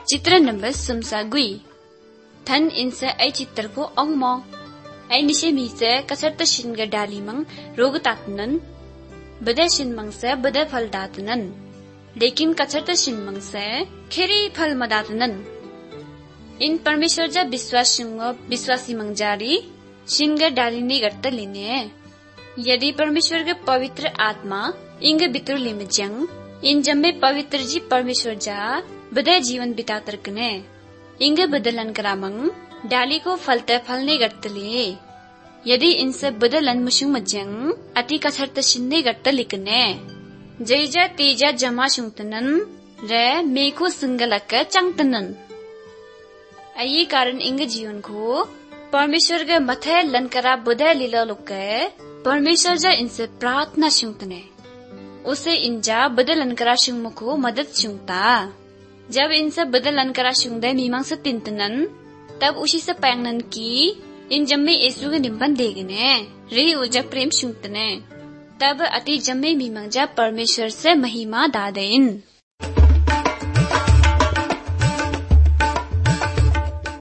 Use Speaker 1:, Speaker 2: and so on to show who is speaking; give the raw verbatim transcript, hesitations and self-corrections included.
Speaker 1: चित्र नंबर सुमसागुई थन इनसे ऐ चित्र को ओंगमो ऐ निशे मीसे कसरत शिनगे डालीमंग रोग तातनन बदे शिनमंग से बदे फल दातनन लेकिन कसरत शिनमंग से खेरी फल मदातनन इन परमेश्वर जा विश्वास शिंगो विश्वासी मंग जारी शिनगे डालीनी गट्टा लिने यदि परमेश्वर के पवित्र आत्मा इंगे बितर लिमजंग इन जम्मे पवित्र जी परमेश्वर जा बदे जीवन बिता तरकने इंगे बदलन करामंग डाली को फलते फलने गट्टले यदि इनसे बदलन मुशुंग मजंग अति कसरत शिन्ने गट्ट लिकने जैजा तेजा जमा शुंगतनन रे मेको सिंगलक चंगतनन अये कारण इंगे जीवन को परमेश्वर के मथे लनकरा बदे लीला लुके परमेश्वर जा इनसे प्रार्थना शुंगतने उसे इंजा बदलन करा शुंग को मदद शुंगता जब इनसे बदलन करा शुंगदे मीमांग से तिंतनन तब उसी से पैंगनन की इन जम्मे येसु के निम्बन देगने रे उजा प्रेम शुंगतने तब अति जम्मे मीमांग जा परमेश्वर से महिमा दादेन।